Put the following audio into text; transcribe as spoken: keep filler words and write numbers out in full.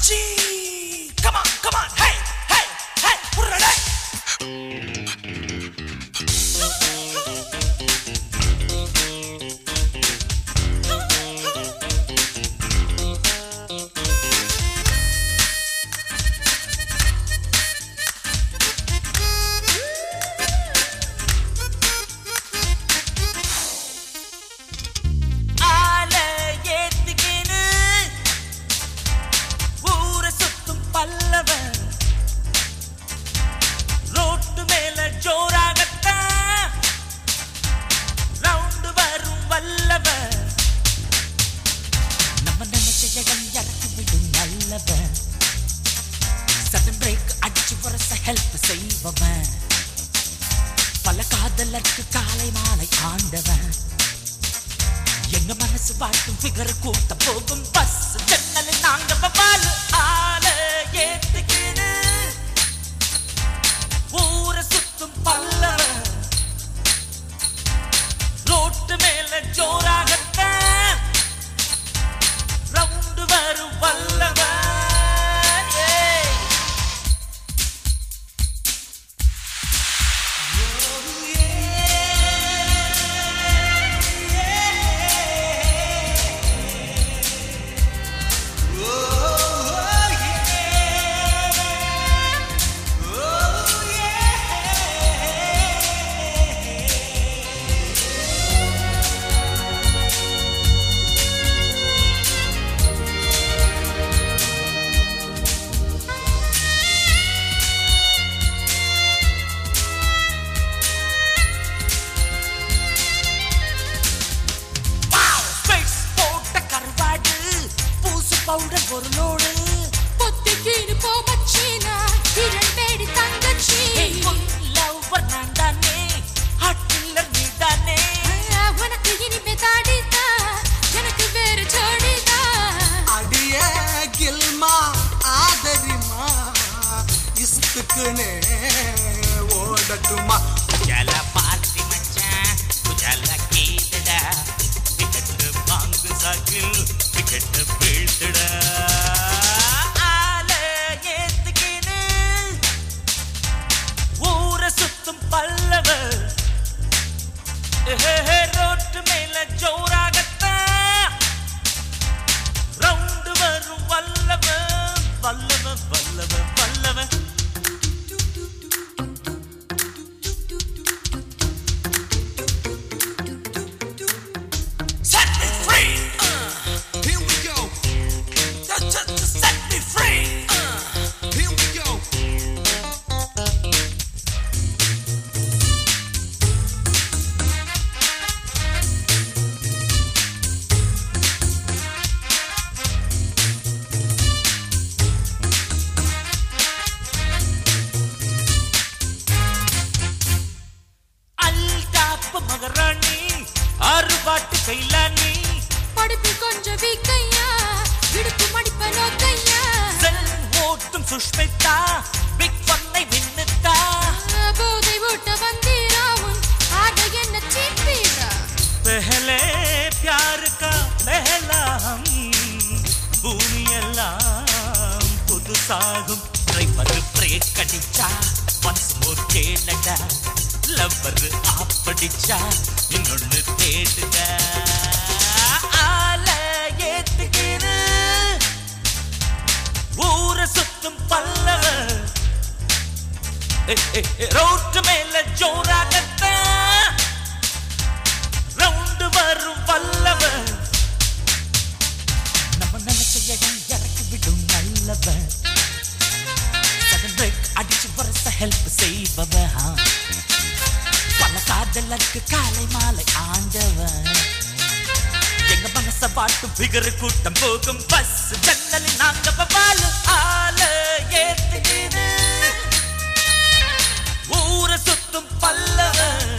Gee, come on, come on, hey, hey, hey, put it away. Sudden break அடிச்சு வரச help செய்வவன் பல காதலருக்கு காலை மாலை ஆண்டவன் எங்க மனசு வாட்டும் ஃபிகர் கூட்ட போகும் பஸ் ஜன்னல் நாங்க வவால் ஆள ஏத்துக்கிடு ஊர சுத்தும் பல்லவன் ரோட்டு மேல ஜோராகத்தான் ரவுண்டு வரும் வல்லவன் பவுடர் ஒரு லோடு பொத்திக்கின்னு போ மச்சீனா இரண்டேடி தங்கச்சி லவ்வர் நான் தானே ஹாட் கில்லர் நீ தானே உனக்கு இனிமே தாடிதா எனக்கு வேறு ஜோடிதா அடியே கில்மா ஆதரிமா இஸ்துக்குனே ஓடட்டுமா ஜல பார்த்தி மச்சான் ஜல கீதடா டிக்கெட் வாங்கு சாக்கில் டிக்கெட் வீழ்த்துடா ஆல ஏத்துக்கினு ஊர சுத்தும் பல்லவ ரோட்டு மேல ஜோராகத்தான் ரவுண்டு வரும் வல்லவ வல்லவ வல்லவ வல்லவ மகராணி ஆறு பாட்டு கைலானி படிப்பு கொஞ்சம் வீக்கையா இடுப்பு மடிப்ப நோக்கையா செல் ஓட்டும் சுஷ்மிதா பிக் பண்ணை விண்ணுத்தா போதை ஓட்ட வந்தீராவும் ஆக என்ன சீப்பீரா पहले प्यार का पहला हम பூமி எல்லாம் புதுசாகும் டிரைவர் பிரேக் அடிச்சா ஒன்ஸ் மோர் கேளடா லவ்வர் ஆப்படிச்சா இன்னொன்னு தேடுடா ஆல ஏத்துக்கிடு ஊர சுத்தும் பல்லவ ரோட்டு மேல ஜோராகத்தான் ரவுண்டு வரும் வல்லவ நம்ம நினைச்ச இடம் இறக்கி விடும் நல்லவ சடன் பிரேக் அடிச்சு வரச ஹெல்ப் செய்வவ பல காதலருக்கு காலை மாலை ஆண்டவன் எங்க மனச பாட்டும் ஃபிகர் கூட்டம் போகும் பஸ் ஜன்னலில் நாங்க வவால் ஆல ஏத்துக்கிடு ஊர சுத்தும் பல்லவ